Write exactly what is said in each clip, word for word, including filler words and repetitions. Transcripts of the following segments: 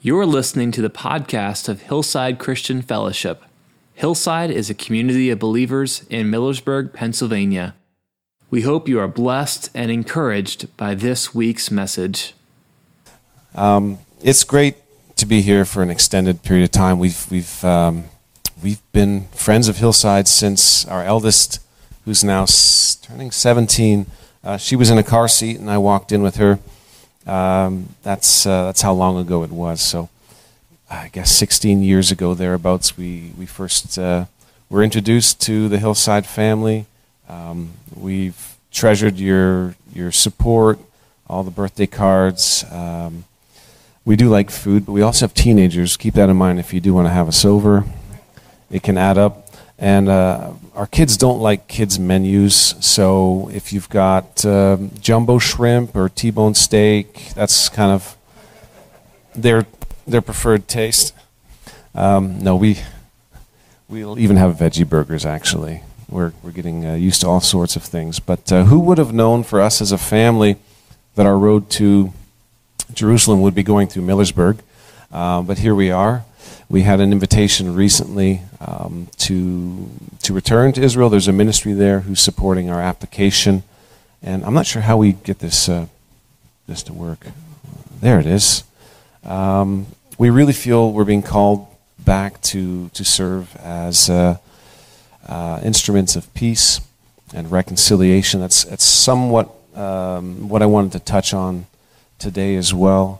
You're listening to the podcast of Hillside Christian Fellowship. Hillside is a community of believers in Millersburg, Pennsylvania. We hope you are blessed and encouraged by this week's message. Um, it's great to be here for an extended period of time. We've we've um, we've been friends of Hillside since our eldest, who's now s- turning seventeen. Uh, she was in a car seat, and I walked in with her. Um, that's uh, that's how long ago it was. So I guess sixteen years ago, thereabouts, we we first uh, were introduced to the Hillside family. Um, we've treasured your your support, all the birthday cards. Um, we do like food, but we also have teenagers. Keep that in mind if you do want to have us over. It can add up. And uh, our kids don't like kids' menus, so if you've got uh, jumbo shrimp or T-bone steak, that's kind of their their preferred taste. Um, no, we we'll even have veggie burgers. Actually, we're we're getting uh, used to all sorts of things. But uh, who would have known for us as a family that our road to Jerusalem would be going through Millersburg? Uh, but here we are. We had an invitation recently um, to to return to Israel. There's a ministry there who's supporting our application, and I'm not sure how we get this uh, this to work. There it is. Um, we really feel we're being called back to to serve as uh, uh, instruments of peace and reconciliation. That's that's somewhat um, what I wanted to touch on today as well.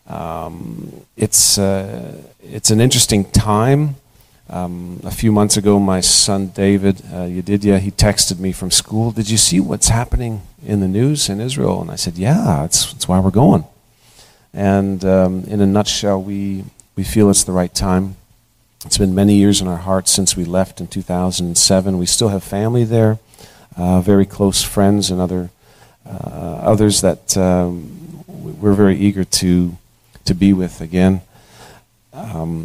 Um, it's uh, it's an interesting time. Um, a few months ago, my son David uh, Yedidia, he texted me from school. Did you see what's happening in the news in Israel? And I said, yeah, that's that's why we're going. And um, in a nutshell, we we feel it's the right time. It's been many years in our hearts since we left in two thousand seven. We still have family there, uh, very close friends and other uh, others that um, we're very eager to. to be with again. Um,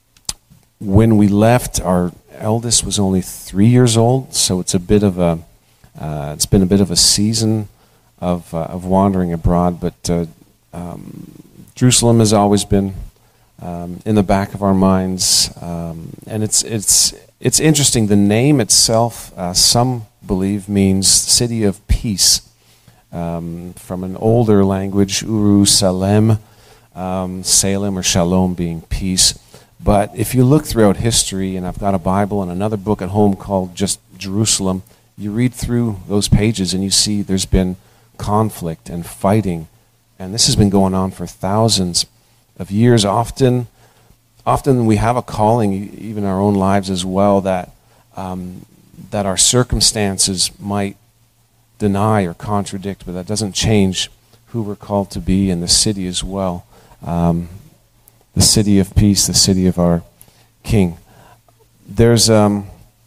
when we left, our eldest was only three years old, so it's a bit of a uh, it's been a bit of a season of uh, of wandering abroad. But uh, um, Jerusalem has always been um, in the back of our minds, um, and it's it's it's interesting. The name itself, uh, some believe, means city of peace, um, from an older language, Uru Salem. Um, Salem or Shalom being peace. But if you look throughout history, and I've got a Bible and another book at home called just Jerusalem, you read through those pages and you see there's been conflict and fighting, and this has been going on for thousands of years. Often, often we have a calling, even in our own lives as well, that um, that our circumstances might deny or contradict, but that doesn't change who we're called to be in the city as well. Um, the city of peace, the city of our King. There's um,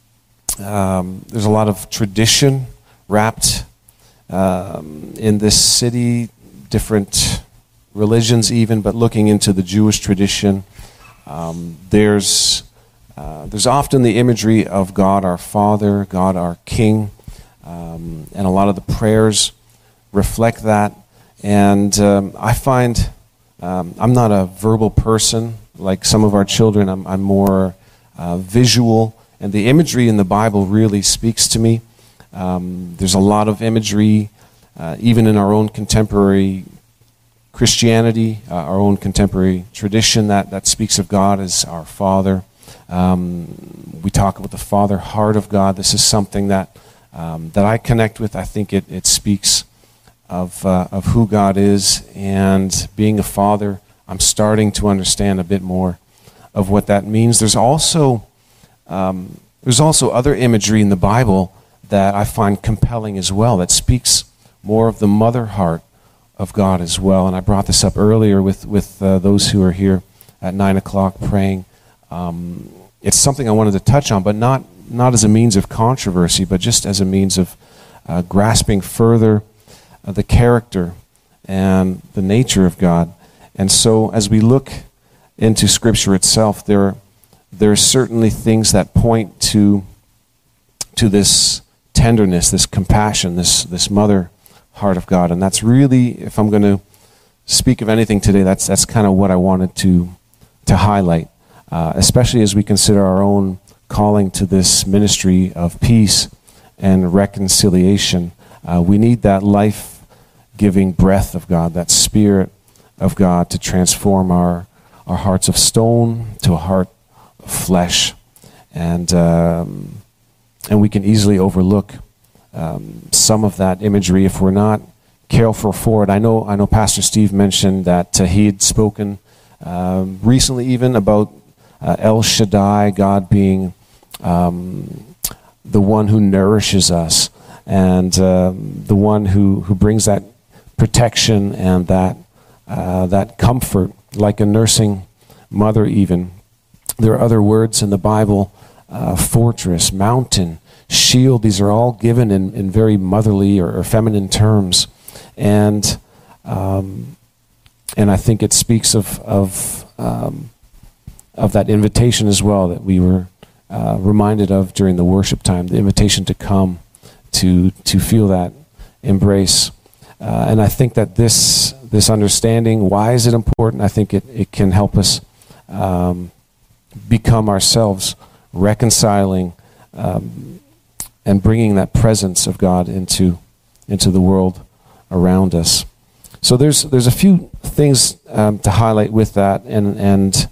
um, there's a lot of tradition wrapped um, in this city, different religions even, but looking into the Jewish tradition, um, there's uh, there's often the imagery of God our Father, God our King, um, and a lot of the prayers reflect that. And um, I find um, I'm not a verbal person like some of our children. I'm, I'm more uh, visual, and the imagery in the Bible really speaks to me. Um, there's a lot of imagery, uh, even in our own contemporary Christianity, uh, our own contemporary tradition that, that speaks of God as our Father. Um, we talk about the Father heart of God. This is something that um, that I connect with. I think it, it speaks of uh, of who God is, and being a father, I'm starting to understand a bit more of what that means. There's also um, there's also other imagery in the Bible that I find compelling as well, that speaks more of the mother heart of God as well. And I brought this up earlier with with uh, those who are here at nine o'clock praying. Um, it's something I wanted to touch on, but not not as a means of controversy, but just as a means of uh, grasping further Uh, the character and the nature of God. And so as we look into Scripture itself, there, there are certainly things that point to to this tenderness, this compassion, this, this mother heart of God. And that's really, if I'm going to speak of anything today, that's that's kind of what I wanted to to highlight, uh, especially as we consider our own calling to this ministry of peace and reconciliation. Uh, we need that life-giving breath of God, that Spirit of God to transform our, our hearts of stone to a heart of flesh. And, um, and we can easily overlook um, some of that imagery if we're not careful for it. I know, I know Pastor Steve mentioned that uh, he had spoken um, recently even about uh, El Shaddai, God being um, the one who nourishes us, and uh, the one who, who brings that protection and that uh, that comfort, like a nursing mother even. There are other words in the Bible, uh, fortress, mountain, shield. These are all given in, in very motherly or, or feminine terms. And um, and I think it speaks of, of, um, of that invitation as well that we were Uh, reminded of during the worship time, the invitation to come, to to feel that embrace. Uh, and I think that this this understanding, why is it important? I think it, it can help us um, become ourselves reconciling um, and bringing that presence of God into into the world around us. So there's there's a few things um, to highlight with that, and and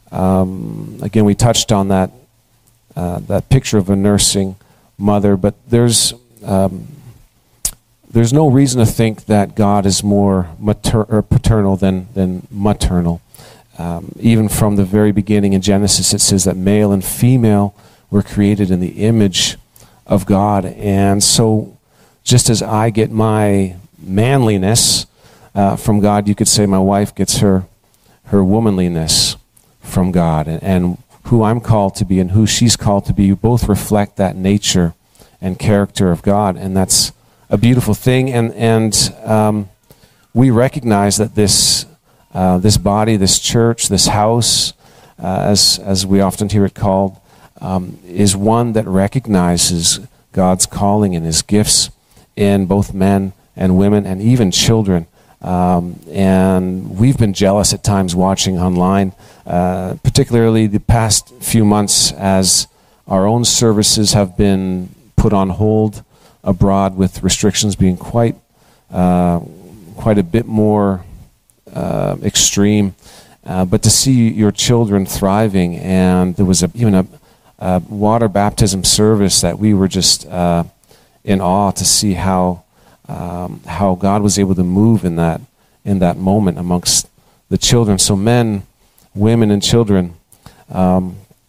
um, again we touched on that. Uh, that picture of a nursing mother, but there's um, there's no reason to think that God is more mater- or paternal than than maternal. Um, even from the very beginning in Genesis, it says that male and female were created in the image of God, and so just as I get my manliness uh, from God, you could say my wife gets her her womanliness from God, and. and who I'm called to be and who she's called to be, you both reflect that nature and character of God, and that's a beautiful thing. And and um, we recognize that this uh, this body, this church, this house, uh, as as we often hear it called, um, is one that recognizes God's calling and His gifts in both men and women and even children. Um, and we've been jealous at times watching online, uh, particularly the past few months as our own services have been put on hold abroad with restrictions being quite uh, quite a bit more uh, extreme. Uh, but to see your children thriving, and there was a, even a, a water baptism service that we were just uh, in awe to see how Um, how God was able to move in that in that moment amongst the children. So men, women, and children. Um,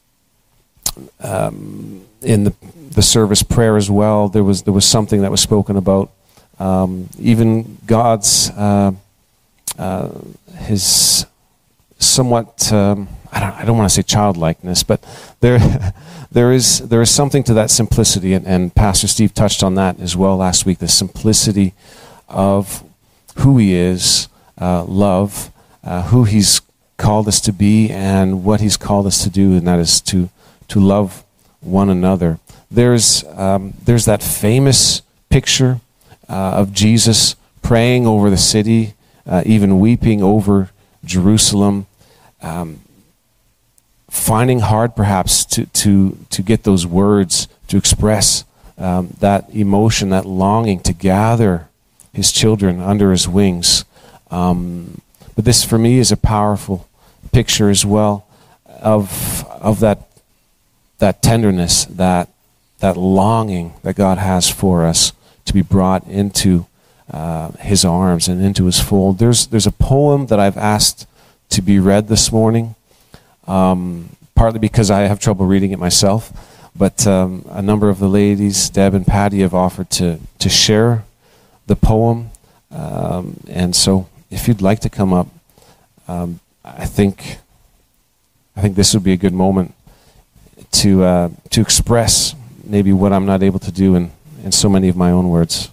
um, in the the service prayer as well, there was there was something that was spoken about um, even God's uh, uh, His somewhat. Um, I don't I don't want to say childlikeness, but there. There is there is something to that simplicity, and, and Pastor Steve touched on that as well last week, the simplicity of who He is, uh, love, uh, who He's called us to be, and what He's called us to do, and that is to to love one another. There's um, there's that famous picture uh, of Jesus praying over the city, uh, even weeping over Jerusalem. Um, finding hard perhaps to, to, to get those words to express um, that emotion, that longing to gather His children under His wings. Um, but this for me is a powerful picture as well of of that that tenderness, that that longing that God has for us to be brought into uh, His arms and into His fold. There's there's a poem that I've asked to be read this morning. Um, partly because I have trouble reading it myself, but um, a number of the ladies, Deb and Patty, have offered to, to share the poem. Um, and so if you'd like to come up, um, I think I think this would be a good moment to uh, to express maybe what I'm not able to do in, in so many of my own words.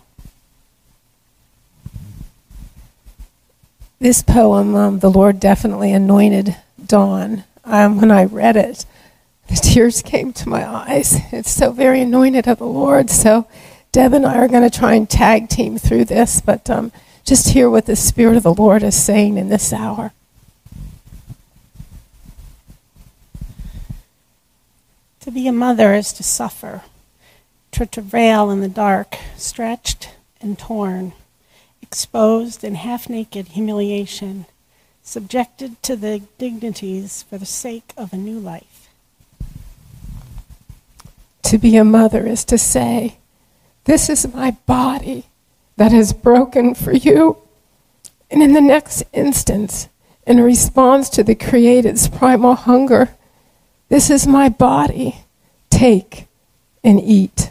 This poem, um, the Lord definitely anointed Dawn. Um, when I read it, the tears came to my eyes. It's so very anointed of the Lord. So Deb and I are going to try and tag team through this, but um, just hear what the Spirit of the Lord is saying in this hour. To be a mother is to suffer, to travail in the dark, stretched and torn, exposed in half-naked humiliation, subjected to the dignities for the sake of a new life. To be a mother is to say, this is my body that is broken for you. And in the next instance, in response to the Created's primal hunger, this is my body, take and eat.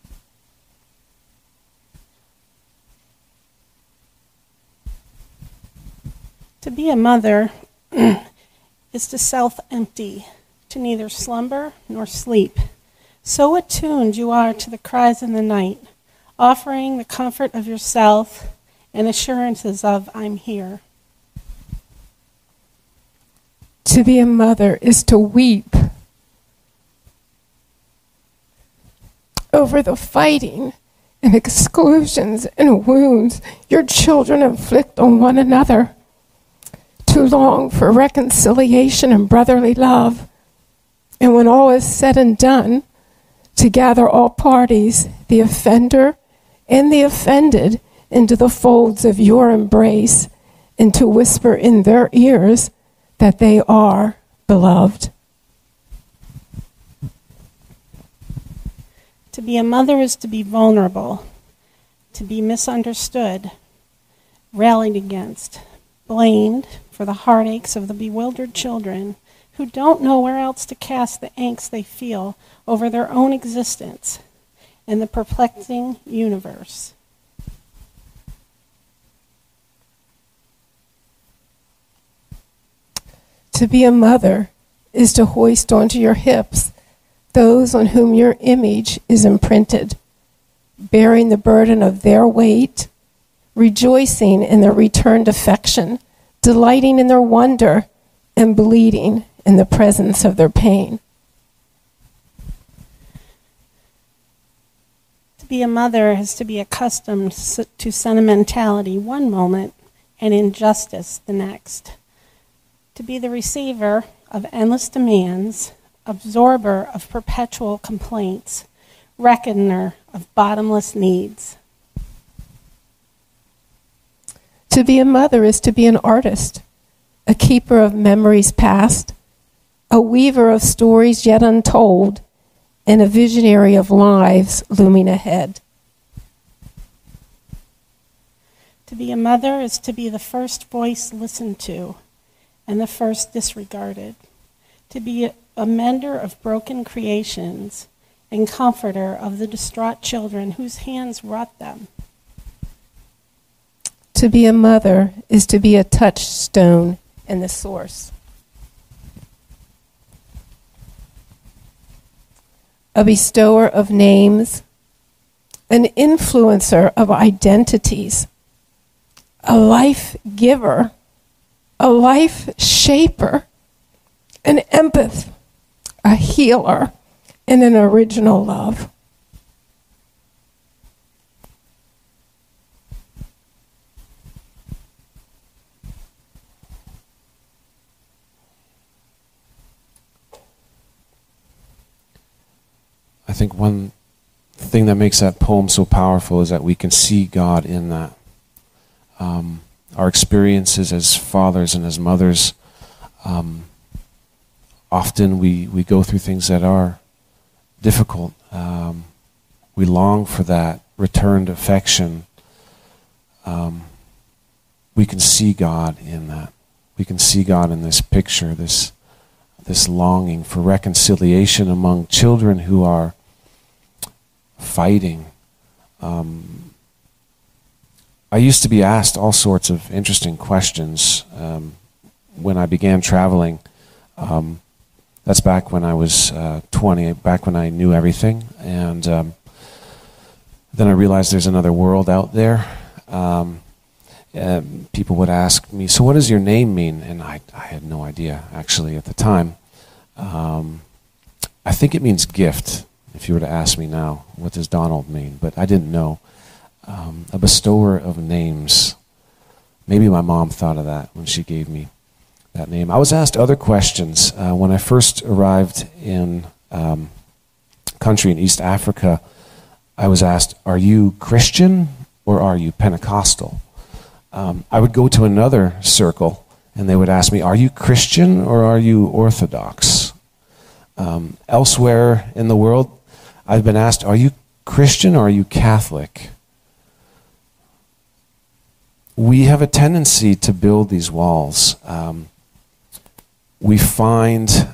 To be a mother is to self-empty, to neither slumber nor sleep. So attuned you are to the cries in the night, offering the comfort of yourself and assurances of, I'm here. To be a mother is to weep over the fighting and exclusions and wounds your children inflict on one another, to long for reconciliation and brotherly love, and when all is said and done, to gather all parties, the offender and the offended, into the folds of your embrace, and to whisper in their ears that they are beloved. To be a mother is to be vulnerable, to be misunderstood, rallied against, blamed for the heartaches of the bewildered children who don't know where else to cast the angst they feel over their own existence and the perplexing universe. To be a mother is to hoist onto your hips those on whom your image is imprinted, bearing the burden of their weight, rejoicing in their returned affection, delighting in their wonder, and bleeding in the presence of their pain. To be a mother is to be accustomed to sentimentality one moment and injustice the next. To be the receiver of endless demands, absorber of perpetual complaints, reckoner of bottomless needs. To be a mother is to be an artist, a keeper of memories past, a weaver of stories yet untold, and a visionary of lives looming ahead. To be a mother is to be the first voice listened to and the first disregarded. To be a, a mender of broken creations and comforter of the distraught children whose hands wrought them. To be a mother is to be a touchstone in the source. A bestower of names, an influencer of identities, a life giver, a life shaper, an empath, a healer, and an original love. I think one thing that makes that poem so powerful is that we can see God in that. Um, our experiences as fathers and as mothers, um, often we, we go through things that are difficult. Um, we long for that returned affection. Um, we can see God in that. We can see God in this picture, this this longing for reconciliation among children who are fighting. Um, I used to be asked all sorts of interesting questions um, when I began traveling. Um, that's back when I was uh, twenty, back when I knew everything. And um, then I realized there's another world out there. Um, uh, people would ask me, so what does your name mean? And I, I had no idea, actually, at the time. Um, I think it means gift. If you were to ask me now, what does Donald mean? But I didn't know. Um, a bestower of names. maybe my mom thought of that when she gave me that name. I was asked other questions uh, when I first arrived in um, country in East Africa. I was asked, are you Christian or are you Pentecostal? Um, I would go to another circle and they would ask me, are you Christian or are you Orthodox? Um, elsewhere in the world, I've been asked, are you Christian or are you Catholic? We have a tendency to build these walls. Um, we find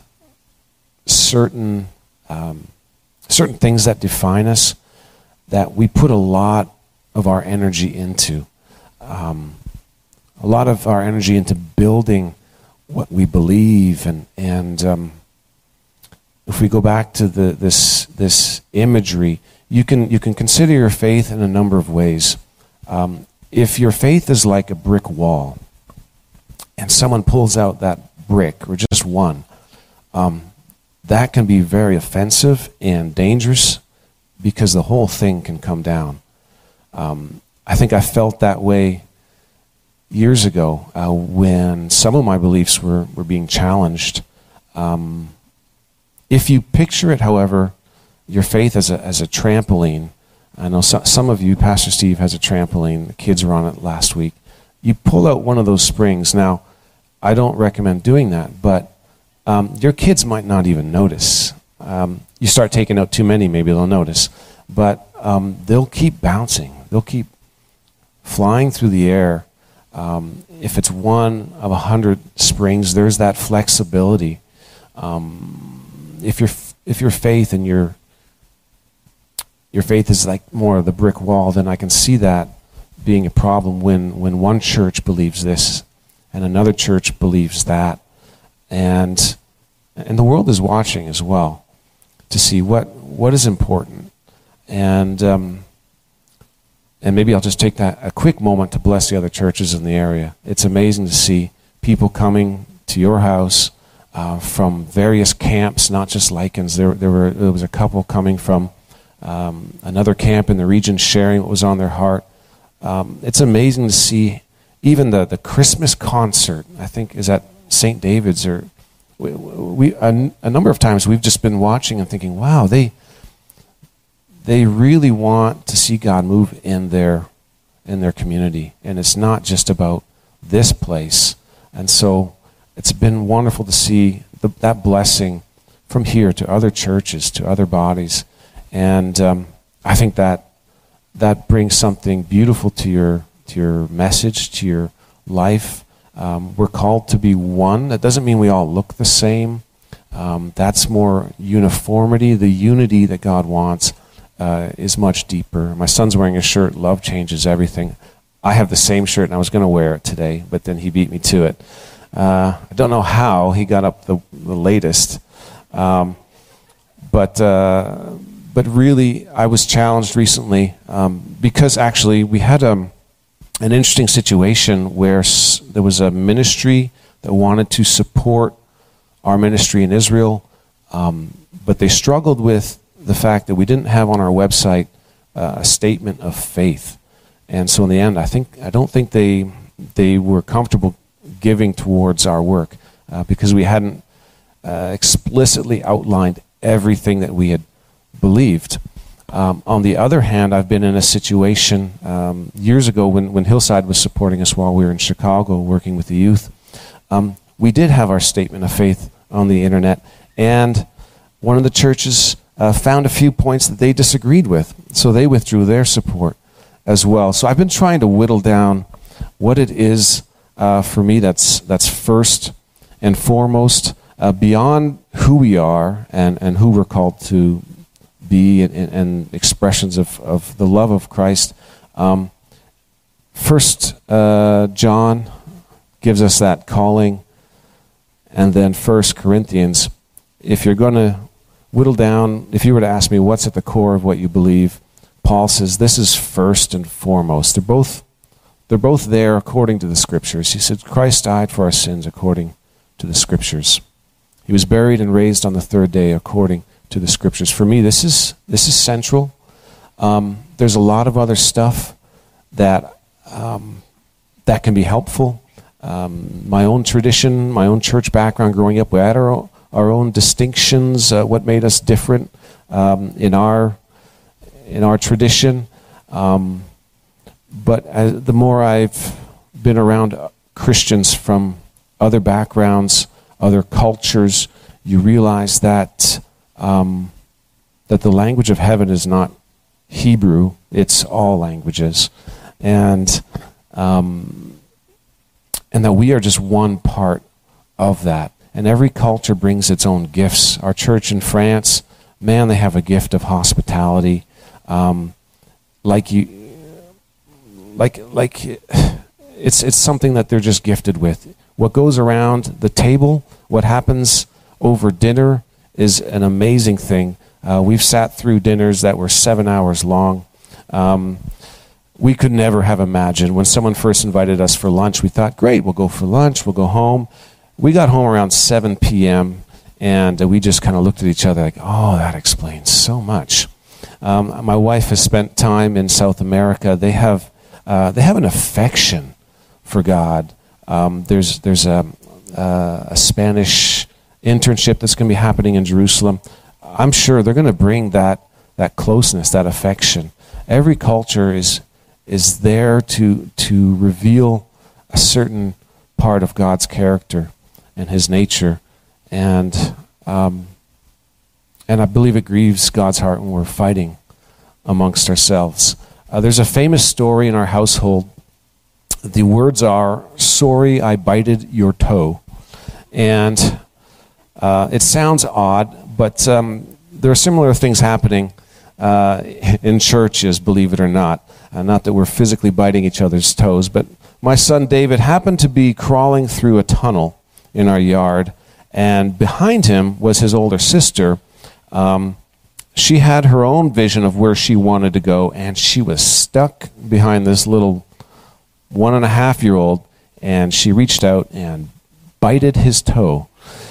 certain um, certain things that define us that we put a lot of our energy into. Um, a lot of our energy into building what we believe, and and um, if we go back to the this this imagery, you can you can consider your faith in a number of ways. Um, if your faith is like a brick wall, and someone pulls out that brick or just one, um, that can be very offensive and dangerous because the whole thing can come down. Um, I think I felt that way years ago uh, when some of my beliefs were, were being challenged. Um, if you picture it, however, your faith as a as a trampoline, I know so, some of you, Pastor Steve has a trampoline, the kids were on it last week. You pull out one of those springs. Now, I don't recommend doing that, but um, your kids might not even notice. Um, you start taking out too many, maybe they'll notice. But um, they'll keep bouncing. They'll keep flying through the air. Um, if it's one of a hundred springs, there's that flexibility. Um, if your if your faith and your your faith is like more of the brick wall, then I can see that being a problem when when one church believes this and another church believes that, and and the world is watching as well to see what what is important. And um, and maybe I'll just take that a quick moment to bless the other churches in the area. It's amazing to see people coming to your house uh, from various camps, not just Lycans. There there were there was a couple coming from um, another camp in the region, sharing what was on their heart. Um, it's amazing to see even the the Christmas concert. I think is at Saint David's, or we, we a, a number of times we've just been watching and thinking, wow, they. They really want to see God move in their in their community, and it's not just about this place. And so it's been wonderful to see the, that blessing from here to other churches, to other bodies, and um, I think that that brings something beautiful to your to your message, to your life. Um, we're called to be one. That doesn't mean we all look the same. Um, that's more uniformity, the unity that God wants. Uh, is much deeper. My son's wearing a shirt, Love Changes Everything. I have the same shirt, and I was going to wear it today, but then he beat me to it. Uh, I don't know how he got up the, the latest. Um, but uh, but really, I was challenged recently um, because actually we had um, an interesting situation where s- there was a ministry that wanted to support our ministry in Israel, um, but they struggled with the fact that we didn't have on our website uh, a statement of faith, and so in the end, I think I don't think they they were comfortable giving towards our work uh, because we hadn't uh, explicitly outlined everything that we had believed. Um, on the other hand, I've been in a situation um, years ago when when Hillside was supporting us while we were in Chicago working with the youth. Um, we did have our statement of faith on the internet, and one of the churches Uh, found a few points that they disagreed with, so they withdrew their support as well. So I've been trying to whittle down what it is uh, for me that's that's first and foremost, uh, beyond who we are and, and who we're called to be, and, and expressions of, of the love of Christ. Um, first uh, John gives us that calling, and then First Corinthians. If you're going to whittle down, if you were to ask me what's at the core of what you believe, Paul says this is first and foremost. They're both they're both there according to the Scriptures. He said Christ died for our sins according to the Scriptures. He was buried and raised on the third day according to the Scriptures. For me, this is this is central. Um, there's a lot of other stuff that um, that can be helpful. Um, my own tradition, my own church background growing up, we had our own, our own distinctions, uh, what made us different um, in our in our tradition. Um, but as, the more I've been around Christians from other backgrounds, other cultures, you realize that um, that the language of heaven is not Hebrew; it's all languages, and um, and that we are just one part of that. And every culture brings its own gifts. Our church in France, man, they have a gift of hospitality, um, like you, like like it's it's something that they're just gifted with. What goes around the table, what happens over dinner, is an amazing thing. Uh, we've sat through dinners that were seven hours long. Um, we could never have imagined. When someone first invited us for lunch, we thought, great, we'll go for lunch, we'll go home. We got home around seven p.m., and uh, we just kind of looked at each other like, oh, that explains so much. Um, my wife has spent time in South America. They have uh, they have an affection for God. Um, there's there's a, uh, a Spanish internship that's going to be happening in Jerusalem. I'm sure they're going to bring that that closeness, that affection. Every culture is is there to to reveal a certain part of God's character and His nature, and um, and I believe it grieves God's heart when we're fighting amongst ourselves. Uh, there's a famous story in our household. The words are, "Sorry, I bited your toe," and uh, it sounds odd, but um, there are similar things happening uh, in churches, believe it or not. Uh, not that we're physically biting each other's toes, but my son David happened to be crawling through a tunnel in our yard, and behind him was his older sister. Um, she had her own vision of where she wanted to go, and she was stuck behind this little one and a half year old, and she reached out and bited his toe.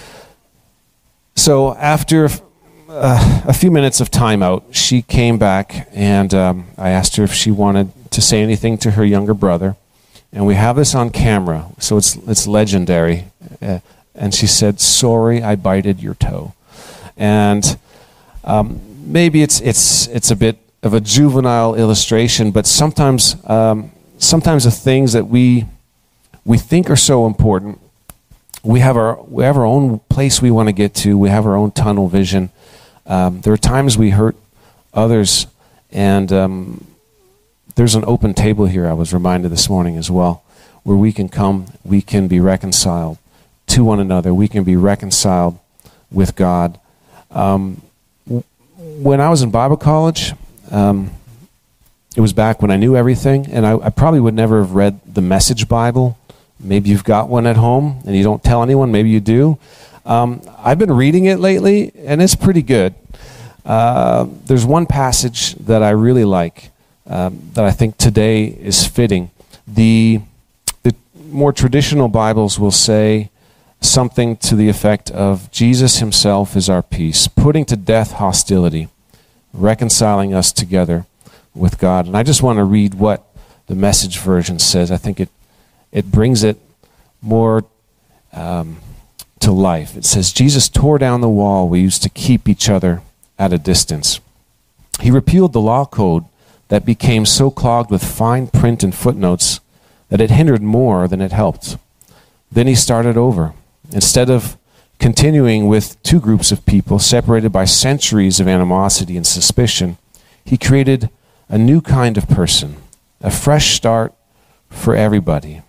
So after uh, a few minutes of timeout, she came back, and um, I asked her if she wanted to say anything to her younger brother. And we have this on camera, so it's it's legendary. Uh, and she said, "Sorry, I bited your toe." And um, maybe it's it's it's a bit of a juvenile illustration, but sometimes um, sometimes the things that we we think are so important, we have our we have our own place we want to get to. We have our own tunnel vision. Um, there are times we hurt others, and um, there's an open table here, I was reminded this morning as well, where we can come, we can be reconciled to one another, we can be reconciled with God. Um, w- when I was in Bible college, um, it was back when I knew everything, and I, I probably would never have read the Message Bible. Maybe you've got one at home, and you don't tell anyone, maybe you do. Um, I've been reading it lately, and it's pretty good. Uh, there's one passage that I really like, Um, that I think today is fitting. The, the more traditional Bibles will say something to the effect of, Jesus himself is our peace, putting to death hostility, reconciling us together with God. And I just want to read what the Message version says. I think it, it brings it more um, to life. It says, Jesus tore down the wall we used to keep each other at a distance. He repealed the law code that became so clogged with fine print and footnotes that it hindered more than it helped. Then he started over. Instead of continuing with two groups of people separated by centuries of animosity and suspicion, he created a new kind of person, a fresh start for everybody.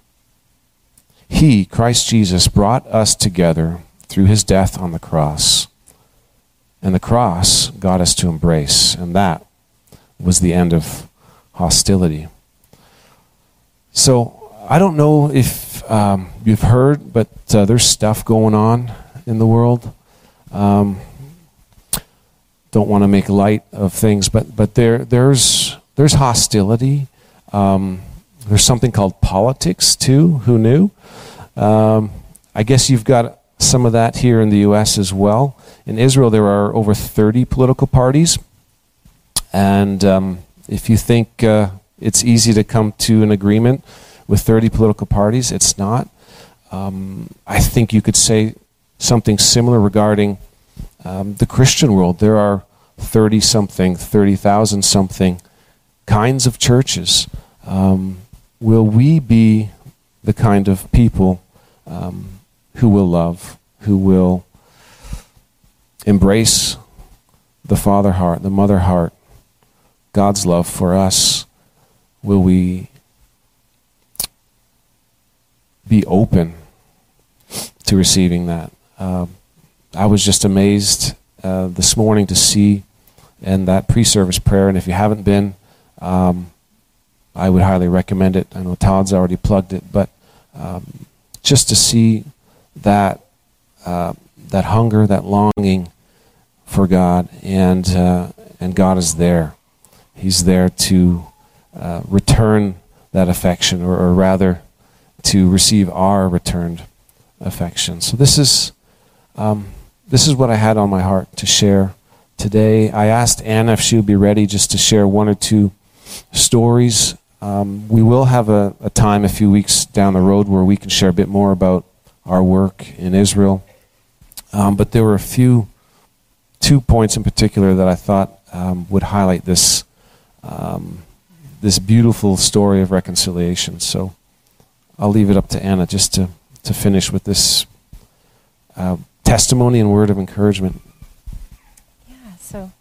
He, Christ Jesus, brought us together through his death on the cross. And the cross got us to embrace, and that was the end of hostility. So I don't know if um, you've heard, but uh, there's stuff going on in the world. Um, don't want to make light of things, but but there there's there's hostility. Um, there's something called politics too. Who knew? Um, I guess you've got some of that here in the U S as well. In Israel, there are over thirty political parties. And um, if you think uh, it's easy to come to an agreement, with thirty political parties. It's not. Um, I think you could say something similar regarding um, the Christian world. There are thirty-something, thirty thousand something kinds of churches. Um, will we be the kind of people um, who will love, who will embrace the Father heart, the Mother heart, God's love for us? Will we be open to receiving that? Uh, I was just amazed uh, this morning to see in that pre-service prayer, and if you haven't been, um, I would highly recommend it. I know Todd's already plugged it, but um, just to see that uh, that hunger, that longing for God, and uh, and God is there. He's there to uh, return that affection, or, or rather, to receive our returned affection. So this is um, this is what I had on my heart to share today. I asked Anna if she would be ready just to share one or two stories. Um, we will have a, a time a few weeks down the road where we can share a bit more about our work in Israel. Um, but there were a few, two points in particular that I thought um, would highlight this um, this beautiful story of reconciliation. So I'll leave it up to Anna just to, to finish with this uh, testimony and word of encouragement. Yeah, so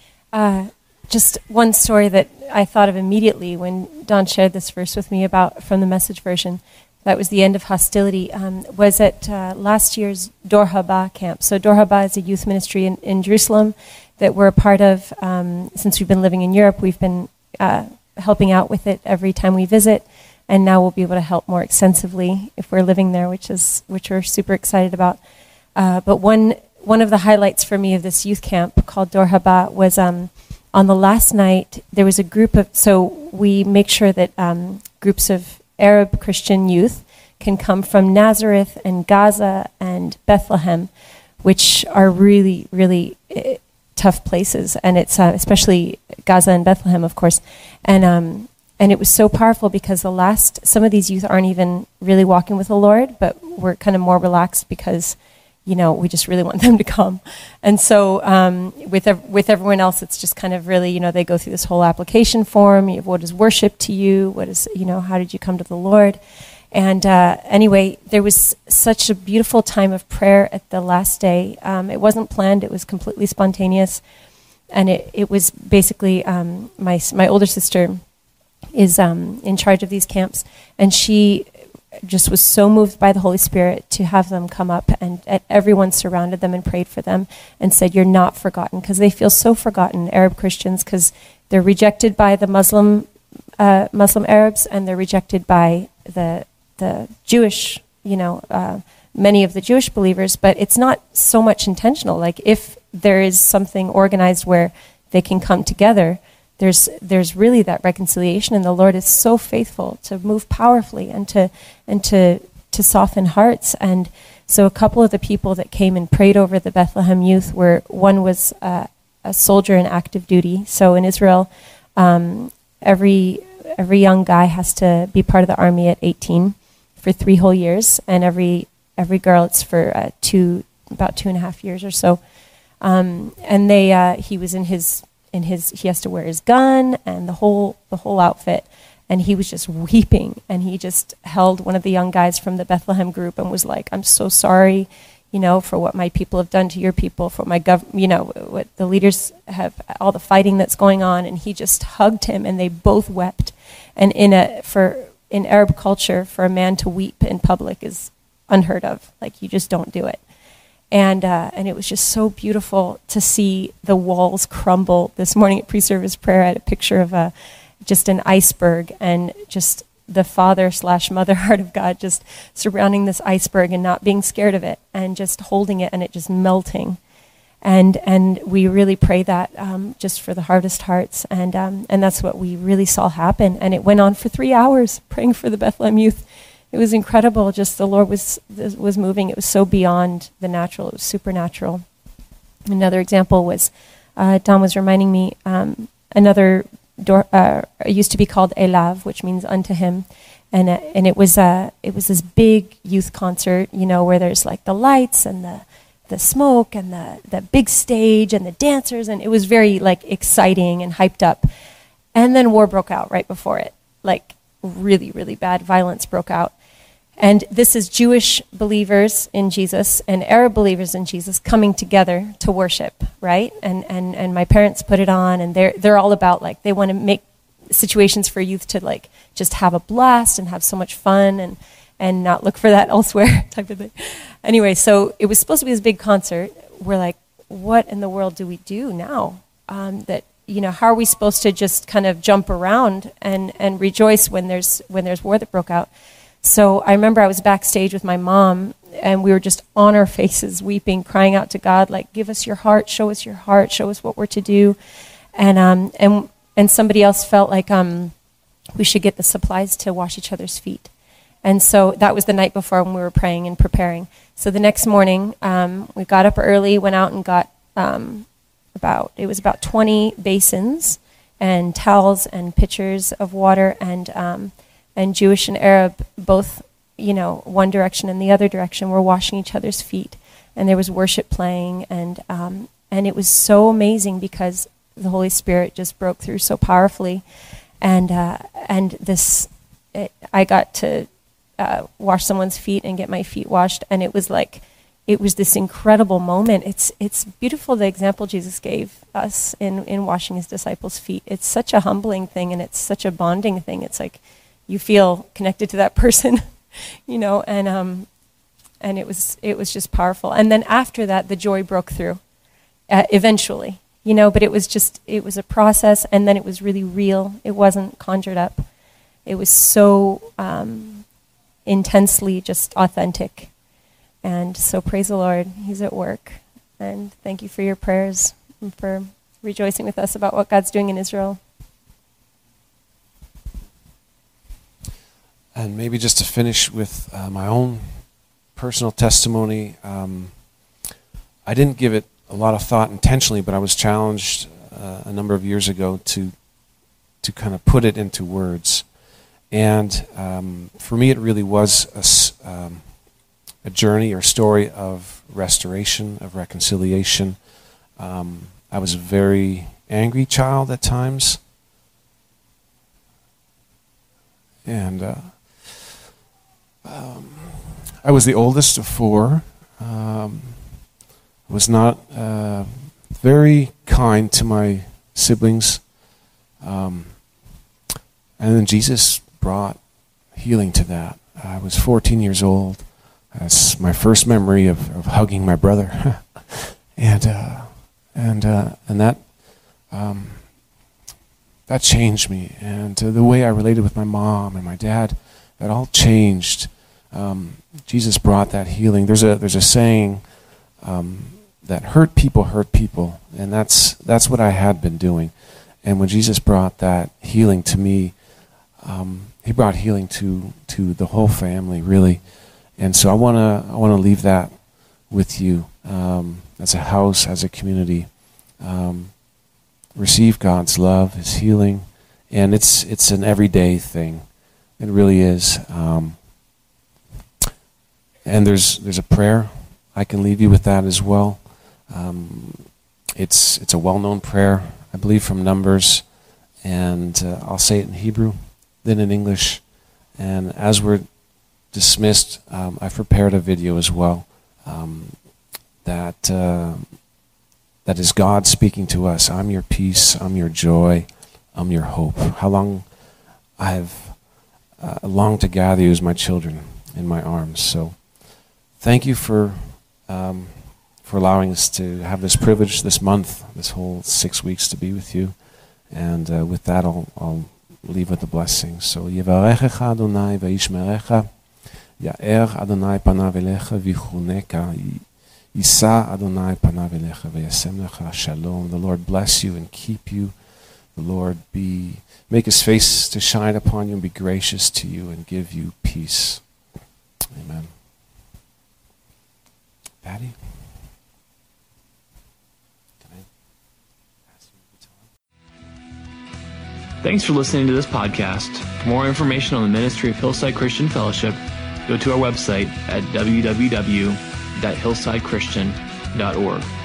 uh, just one story that I thought of immediately when Don shared this verse with me about from the Message version. That was the end of hostility, um, was at uh, last year's Dor Haba camp. So Dor Haba is a youth ministry in, in Jerusalem that we're a part of. Um, since we've been living in Europe, we've been uh, helping out with it every time we visit, and now we'll be able to help more extensively if we're living there, which is which we're super excited about. Uh, but one one of the highlights for me of this youth camp called Dor Haba was um, on the last night, there was a group of, so we make sure that um, groups of Arab Christian youth can come from Nazareth and Gaza and Bethlehem, which are really, really uh, tough places. And it's uh, especially Gaza and Bethlehem, of course. And um, and it was so powerful because the last, some of these youth aren't even really walking with the Lord, but we're kind of more relaxed because, you know, we just really want them to come. And so um, with ev- with everyone else, it's just kind of really, you know, they go through this whole application form. You have, what is worship to you? What is, you know, how did you come to the Lord? And uh, anyway, there was such a beautiful time of prayer at the last day. Um, it wasn't planned. It was completely spontaneous. And it, it was basically um, my my older sister is um, in charge of these camps. And she just was so moved by the Holy Spirit to have them come up, and, and everyone surrounded them and prayed for them and said, you're not forgotten, because they feel so forgotten, Arab Christians, because they're rejected by the Muslim uh, Muslim Arabs, and they're rejected by the the Jewish, you know, uh, many of the Jewish believers, but it's not so much intentional. Like if there is something organized where they can come together, There's there's really that reconciliation, and the Lord is so faithful to move powerfully and to and to to soften hearts. And so a couple of the people that came and prayed over the Bethlehem youth were, one was uh, a soldier in active duty. So in Israel, um, every every young guy has to be part of the army at eighteen for three whole years, and every every girl it's for uh, two about two and a half years or so. Um, and they uh, he was in his. In his, he has to wear his gun and the whole the whole outfit, and he was just weeping, and he just held one of the young guys from the Bethlehem group and was like, "I'm so sorry, you know, for what my people have done to your people, for my gov, you know, what the leaders have, all the fighting that's going on." And he just hugged him, and they both wept. And in a for in Arab culture, for a man to weep in public is unheard of. Like, you just don't do it. And uh, and it was just so beautiful to see the walls crumble. This morning at pre-service prayer, I had a picture of a just an iceberg, and just the Father slash Mother heart of God just surrounding this iceberg and not being scared of it, and just holding it, and it just melting. And and we really pray that um, just for the harvest hearts, and um, and that's what we really saw happen. And it went on for three hours, praying for the Bethlehem youth. It was incredible. Just the Lord was was moving. It was so beyond the natural. It was supernatural. Another example was, uh, Don was reminding me, um, another door, uh, it used to be called Elav, which means unto him. And uh, and it was uh, it was this big youth concert, you know, where there's like the lights and the the smoke and the the big stage and the dancers, and it was very like exciting and hyped up. And then war broke out right before it, like really really bad violence broke out. And this is Jewish believers in Jesus and Arab believers in Jesus coming together to worship, right? And and and my parents put it on, and they're they're all about like they want to make situations for youth to like just have a blast and have so much fun and and not look for that elsewhere type of thing. Anyway, so it was supposed to be this big concert. We're like, what in the world do we do now? Um, that you know, how are we supposed to just kind of jump around and and rejoice when there's when there's war that broke out? So I remember I was backstage with my mom, and we were just on our faces, weeping, crying out to God, like, give us your heart, show us your heart, show us what we're to do. And um and and somebody else felt like um we should get the supplies to wash each other's feet. And so that was the night before when we were praying and preparing. So the next morning, um, we got up early, went out and got um, about, it was about twenty basins and towels and pitchers of water, and um, and Jewish and Arab, both, you know, one direction and the other direction, were washing each other's feet. And there was worship playing, and um, and it was so amazing because the Holy Spirit just broke through so powerfully. And uh, and this, it, I got to uh, wash someone's feet and get my feet washed, and it was like, it was this incredible moment. It's it's beautiful, the example Jesus gave us in, in washing his disciples' feet. It's such a humbling thing, and it's such a bonding thing. It's like you feel connected to that person, you know, and um, and it was it was just powerful. And then after that, the joy broke through, uh, eventually. You know, but it was just, it was a process, and then it was really real. It wasn't conjured up. It was so um, intensely just authentic. And so praise the Lord, he's at work. And thank you for your prayers and for rejoicing with us about what God's doing in Israel. And maybe just to finish with uh, my own personal testimony, um, I didn't give it a lot of thought intentionally, but I was challenged uh, a number of years ago to to kind of put it into words. And um, for me, it really was a, um, a journey or story of restoration, of reconciliation. Um, I was a very angry child at times. And uh, um, I was the oldest of four. Um, was not uh, very kind to my siblings. Um, and then Jesus brought healing to that. I was fourteen years old. That's my first memory of, of hugging my brother. and uh, and uh, and that um, that changed me. And uh, the way I related with my mom and my dad, that all changed. Um, Jesus brought that healing. There's a there's a saying, um, that hurt people hurt people, and that's that's what I had been doing. And when Jesus brought that healing to me, um, he brought healing to to the whole family, really. And so I wanna I wanna leave that with you um, as a house, as a community. Um, receive God's love, his healing, and it's it's an everyday thing. It really is. Um, and there's there's a prayer. I can leave you with that as well. Um, it's it's a well-known prayer, I believe, from Numbers, and uh, I'll say it in Hebrew, then in English. And as we're dismissed, um, I've prepared a video as well um, that uh, that is God speaking to us. I'm your peace, I'm your joy, I'm your hope. How long I have uh, longed to gather you as my children in my arms. So thank you for um, for allowing us to have this privilege this month, this whole six weeks to be with you. And uh, with that, I'll, I'll leave with a blessing. So, Yevarechecha Adonai v'yishmerecha, Ya'er Adonai panav elecha v'yichuneka, Yisa Adonai panav elecha v'yasem lecha shalom. The Lord bless you and keep you. The Lord be make his face to shine upon you and be gracious to you and give you peace. Amen. Patty? Thanks for listening to this podcast. For more information on the ministry of Hillside Christian Fellowship, go to our website at w w w dot hillside christian dot org.